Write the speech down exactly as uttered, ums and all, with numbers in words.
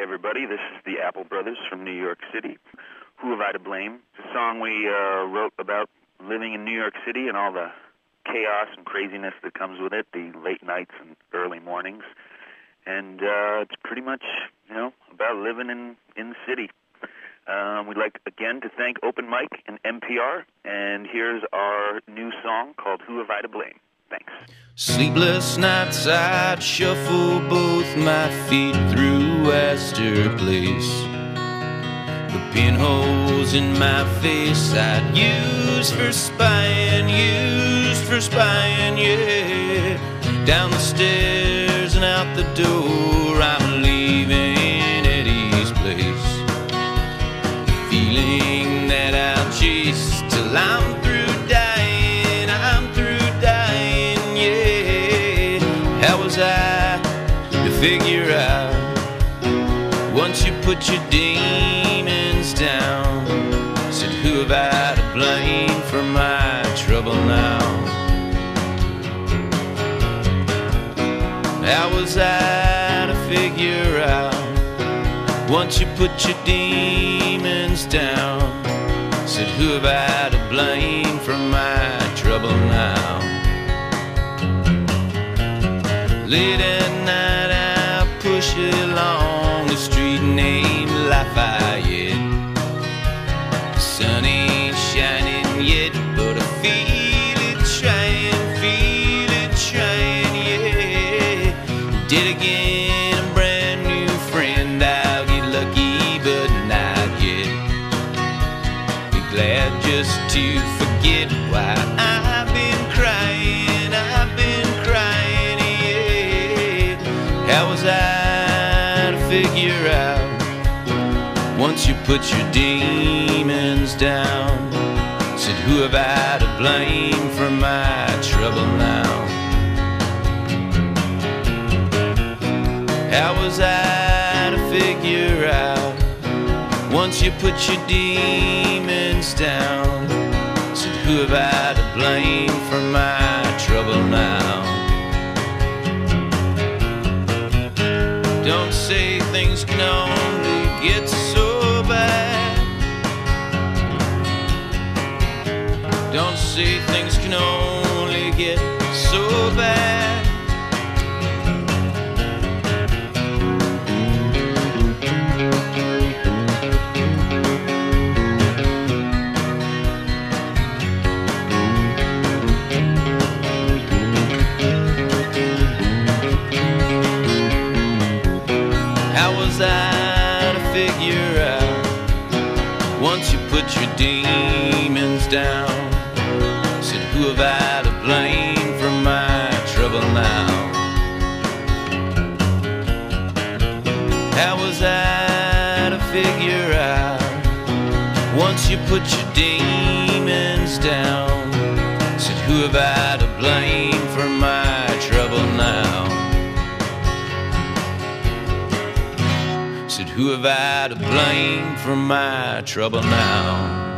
everybody, this is the Apple Brothers from New York City. Who have I to blame? It's a song we uh, wrote about living in New York City and all the chaos and craziness that comes with it, the late nights and early mornings. And uh, it's pretty much, you know, about living in, in the city. Um, we'd like, again, to thank Open Mic and N P R. And here's our new song called Who Have I to Blame? Thanks. Sleepless nights I'd shuffle both my feet through Astor Place. The pinholes in my face I'd use for spying, used for spying, yeah. Down the stairs and out the door I'm leaving Eddie's place. The feeling that I'll chase till I'm through dying, I'm through dying, yeah. How was I to figure out once you put your demons down? Said, who have I to blame for my trouble now? How was I to figure out once you put your demons down? Said, who have I to blame for my trouble now? Late at night I push along the street named Lafayette. The sun ain't shining yet, but I feel it trying, feel it trying, yeah. Did again a brand new friend, I'll get lucky, but not yet. Be glad just to forget why I've been crying, I've been crying, yeah. How was I to figure out once you put your demons down? Said, who have I to blame for my trouble now? How was I to figure out once you put your demons down? Said, who have I to blame for my trouble now? Don't say things can only get so bad. Don't say things can only get so bad. How was I to figure out once you put your demons down? Said, who have I to blame for my trouble now? How was I to figure out once you put your demons down? Said, who have I to blame for my trouble now? Said, who have I to blame for my trouble now?